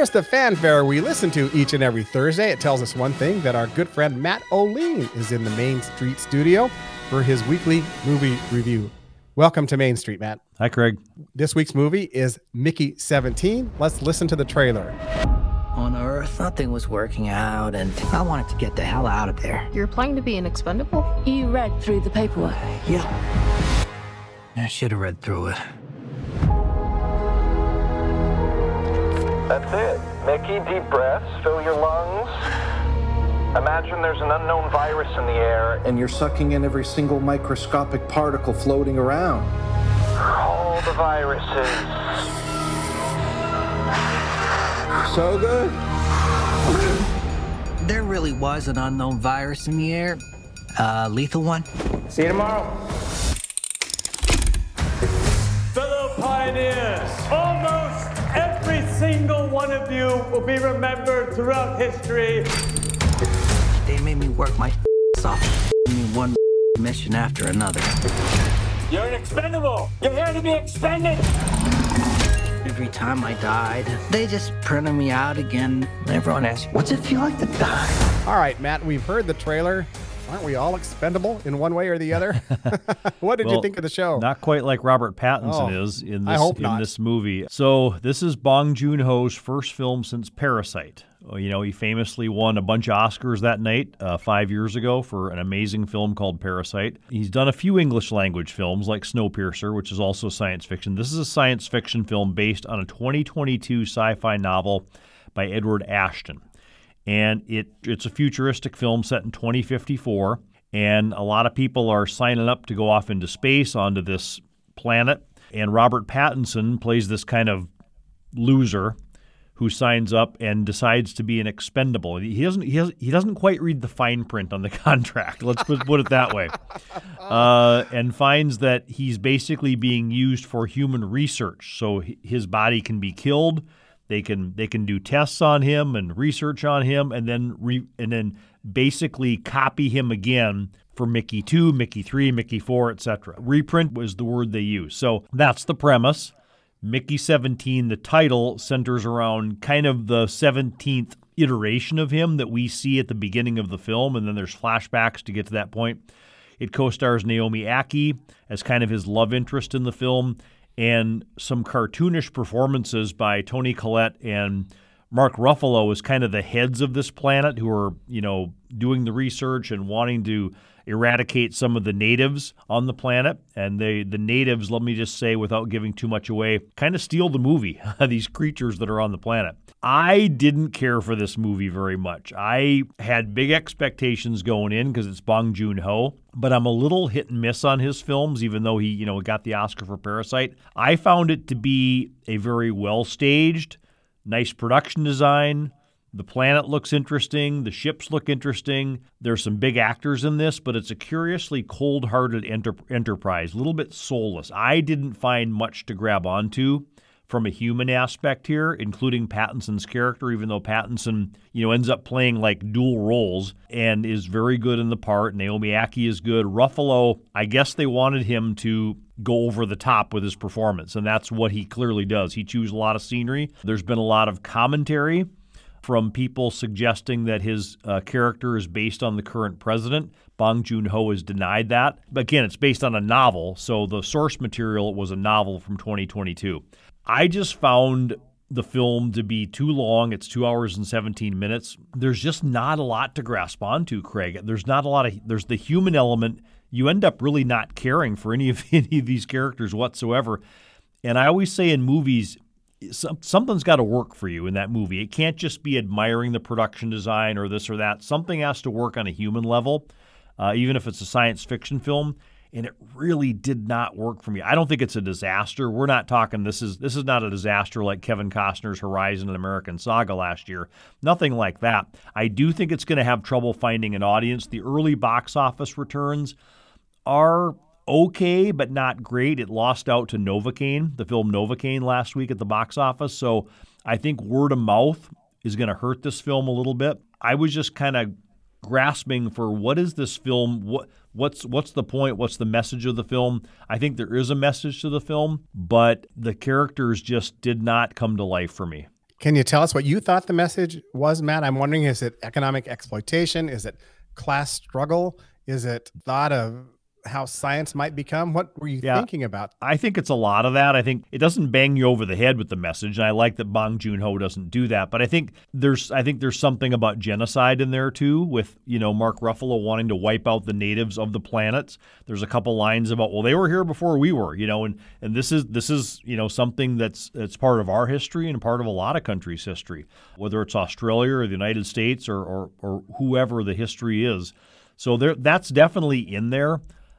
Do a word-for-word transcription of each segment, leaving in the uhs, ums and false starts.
There's the fanfare we listen to each and every Thursday. It tells us one thing, that our good friend Matt O'Lean is in the Main Street studio for his weekly movie review. Welcome to Main Street, Matt. Hi, Craig. This week's movie is Mickey seventeen. Let's listen to the trailer. On Earth, nothing was working out, and I wanted to get the hell out of there. You're applying to be an expendable? You read through the paperwork? Yeah. I should have read through it. That's it. Mickey, deep breaths, fill your lungs. Imagine there's an unknown virus in the air, and you're sucking in every single microscopic particle floating around. All the viruses. So good? There really was an unknown virus in the air. Uh, lethal one. See you tomorrow. Fellow pioneers, almost every single one of you will be remembered throughout history. They made me work my off, me one mission after another. You're an expendable. You're here to be expended. Every time I died, they just printed me out again. Everyone asks, what's it feel like to die? All right, Matt, we've heard the trailer. Aren't we all expendable in one way or the other? What did well, you think of the show? Not quite like Robert Pattinson oh, is in I this hope in not. this movie. So this is Bong Joon-ho's first film since Parasite. You know, he famously won a bunch of Oscars that night uh, five years ago for an amazing film called Parasite. He's done a few English language films like Snowpiercer, which is also science fiction. This is a science fiction film based on a twenty twenty-two sci-fi novel by Edward Ashton. And it it's a futuristic film set in twenty fifty-four. And a lot of people are signing up to go off into space onto this planet. And Robert Pattinson plays this kind of loser who signs up and decides to be an expendable. He doesn't. He, has, he doesn't quite read the fine print on the contract. Let's put, put it that way, uh, and finds that he's basically being used for human research. So his body can be killed. They can they can do tests on him and research on him, and then re, and then basically copy him again for Mickey two, Mickey three, Mickey four, et cetera. Reprint was the word they use. So that's the premise. Mickey seventeen, the title, centers around kind of the seventeenth iteration of him that we see at the beginning of the film, and then there's flashbacks to get to that point. It co-stars Naomi Ackie as kind of his love interest in the film, and some cartoonish performances by Toni Collette and Mark Ruffalo as kind of the heads of this planet who are, you know, doing the research and wanting to eradicate some of the natives on the planet. And they, the natives, let me just say without giving too much away, kind of steal the movie, these creatures that are on the planet. I didn't care for this movie very much. I had big expectations going in because it's Bong Joon-ho, but I'm a little hit and miss on his films, even though he, you know, got the Oscar for Parasite. I found it to be a very well-staged, nice production design. The planet looks interesting. The ships look interesting. There's some big actors in this, but it's a curiously cold-hearted enter- enterprise, a little bit soulless. I didn't find much to grab onto from a human aspect here, including Pattinson's character, even though Pattinson, you know, ends up playing like dual roles and is very good in the part. Naomi Ackie is good. Ruffalo, I guess they wanted him to go over the top with his performance, and that's what he clearly does. He chews a lot of scenery. There's been a lot of commentary from people suggesting that his uh, character is based on the current president. Bong Joon-ho has denied that. But again, it's based on a novel, so the source material was a novel from twenty twenty-two. I just found the film to be too long. It's two hours and seventeen minutes. There's just not a lot to grasp onto, Craig. There's not a lot of, there's the human element. You end up really not caring for any of any of these characters whatsoever. And I always say in movies, something's got to work for you in that movie. It can't just be admiring the production design or this or that. Something has to work on a human level, uh, even if it's a science fiction film. And it really did not work for me. I don't think it's a disaster. We're not talking, this is this is not a disaster like Kevin Costner's Horizon and American Saga last year. Nothing like that. I do think it's going to have trouble finding an audience. The early box office returns are okay, but not great. It lost out to Novocaine, the film Novocaine, last week at the box office. So I think word of mouth is going to hurt this film a little bit. I was just kind of grasping for what is this film? What what's what's the point? What's the message of the film? I think there is a message to the film, but the characters just did not come to life for me. Can you tell us what you thought the message was, Matt? I'm wondering, is it economic exploitation? Is it class struggle? Is it thought of how science might become? What were you yeah, thinking about? I think it's a lot of that. I think it doesn't bang you over the head with the message, and I like that Bong Joon-ho doesn't do that. But I think there's I think there's something about genocide in there too, with, you know, Mark Ruffalo wanting to wipe out the natives of the planet. There's a couple lines about, well, they were here before we were, you know, and, and this is this is you know something that's that's part of our history and part of a lot of countries' history, whether it's Australia or the United States or or, or whoever the history is. So there that's definitely in there.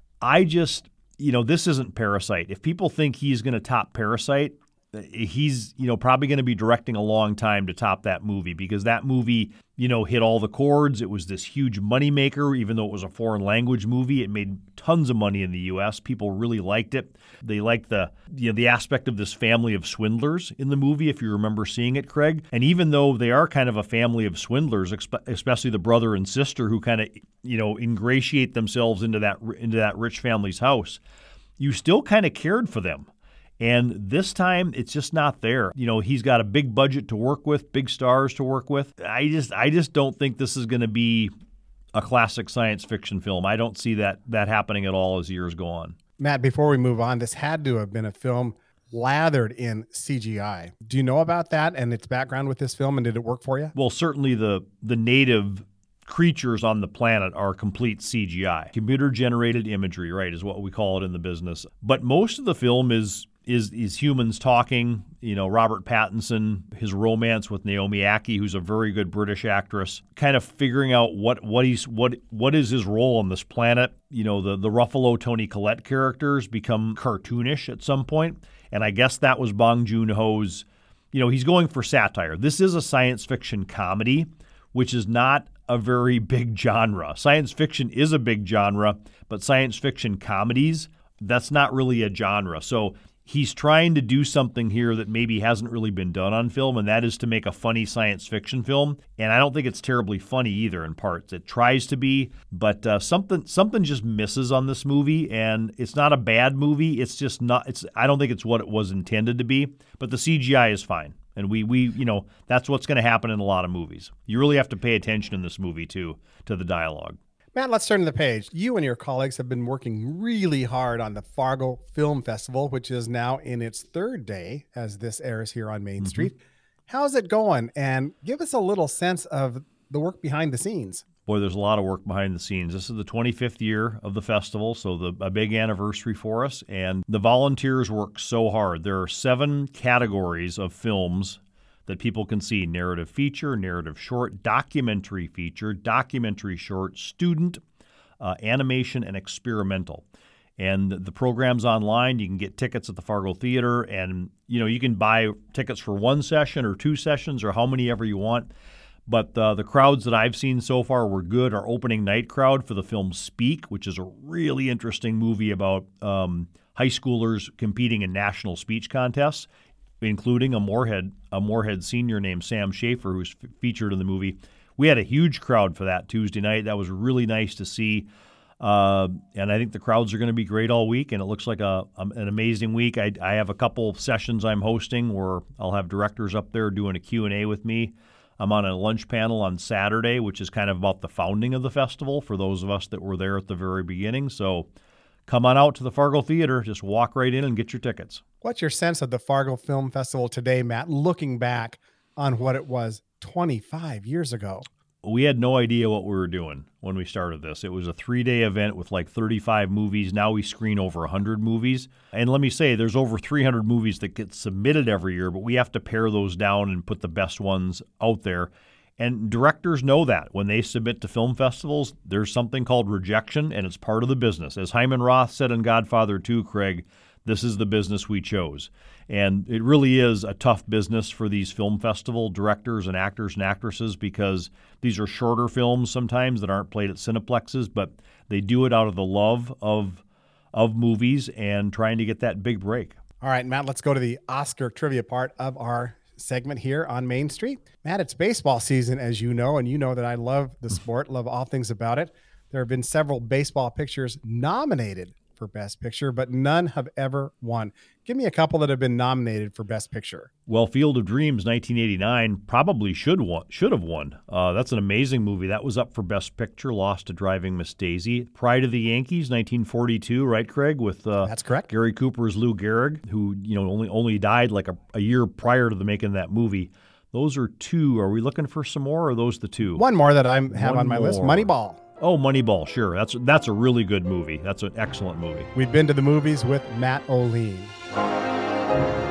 I just, you know, this isn't Parasite. If people think he's going to top Parasite, he's, you know, probably going to be directing a long time to top that movie, because that movie, you know, hit all the chords. It was this huge moneymaker. Even though it was a foreign language movie, it made tons of money in the U S. People really liked it. They liked the, you know, the aspect of this family of swindlers in the movie, if you remember seeing it, Craig. And even though they are kind of a family of swindlers, especially the brother and sister who kind of, you know, ingratiate themselves into that into that rich family's house, you still kind of cared for them. And this time, it's just not there. You know, he's got a big budget to work with, big stars to work with. I just I just don't think this is going to be a classic science fiction film. I don't see that that happening at all as years go on. Matt, before we move on, this had to have been a film lathered in C G I. Do you know about that and its background with this film, and did it work for you? Well, certainly the the native creatures on the planet are complete C G I. Computer-generated imagery, right, is what we call it in the business. But most of the film is is is humans talking. You know, Robert Pattinson, his romance with Naomi Ackie, who's a very good British actress, kind of figuring out what what he's what what is his role on this planet. You know, the the Ruffalo Toni Collette characters become cartoonish at some point, and I guess that was Bong Joon-ho's. You know, he's going for satire. This is a science fiction comedy, which is not a very big genre. Science fiction is a big genre, but science fiction comedies, that's not really a genre. So he's trying to do something here that maybe hasn't really been done on film, and that is to make a funny science fiction film. And I don't think it's terribly funny either in parts. It tries to be, but uh, something something just misses on this movie, and it's not a bad movie. It's just not, it's I don't think it's what it was intended to be, but the C G I is fine. And we, we, you know, that's what's going to happen in a lot of movies. You really have to pay attention in this movie, too, to the dialogue. Matt, let's turn to the page. You and your colleagues have been working really hard on the Fargo Film Festival, which is now in its third day as this airs here on Main mm-hmm. Street. How's it going? And give us a little sense of the work behind the scenes. Boy, there's a lot of work behind the scenes. This is the twenty-fifth year of the festival, so the, a big anniversary for us. And the volunteers work so hard. There are seven categories of films that people can see: narrative feature, narrative short, documentary feature, documentary short, student, uh, animation, and experimental. And the program's online. You can get tickets at the Fargo Theater, and you know you can buy tickets for one session or two sessions or how many ever you want. But uh, the crowds that I've seen so far were good. Our opening night crowd for the film Speak, which is a really interesting movie about um, high schoolers competing in national speech contests, including a Moorhead, a Moorhead senior named Sam Schaefer, who's f- featured in the movie. We had a huge crowd for that Tuesday night. That was really nice to see. Uh, and I think the crowds are going to be great all week, and it looks like a, a an amazing week. I, I have a couple sessions I'm hosting where I'll have directors up there doing a Q and A with me. I'm on a lunch panel on Saturday, which is kind of about the founding of the festival for those of us that were there at the very beginning. So come on out to the Fargo Theater. Just walk right in and get your tickets. What's your sense of the Fargo Film Festival today, Matt, looking back on what it was twenty-five years ago? We had no idea what we were doing when we started this. It was a three-day event with like thirty-five movies. Now we screen over one hundred movies. And let me say, there's over three hundred movies that get submitted every year, but we have to pare those down and put the best ones out there. And directors know that. When they submit to film festivals, there's something called rejection, and it's part of the business. As Hyman Roth said in Godfather two, Craig, this is the business we chose. And it really is a tough business for these film festival directors and actors and actresses, because these are shorter films sometimes that aren't played at Cineplexes, but they do it out of the love of of movies and trying to get that big break. All right, Matt, let's go to the Oscar trivia part of our segment here on Main Street. Matt, it's baseball season, as you know, and you know that I love the sport, love all things about it. There have been several baseball pictures nominated for Best Picture, but none have ever won. Give me a couple that have been nominated for Best Picture. Well, Field of Dreams, nineteen eighty-nine, probably should won, should have won. Uh, that's an amazing movie. That was up for Best Picture, lost to Driving Miss Daisy. Pride of the Yankees, nineteen forty-two, right, Craig? With uh, That's correct. Gary Cooper's Lou Gehrig, who you know only only died like a, a year prior to the making of that movie. Those are two. Are we looking for some more, or are those the two? One more that I have One on my more. list, Moneyball. Oh, Moneyball, sure. That's that's a really good movie. That's an excellent movie. We've been to the movies with Matt O'Lean.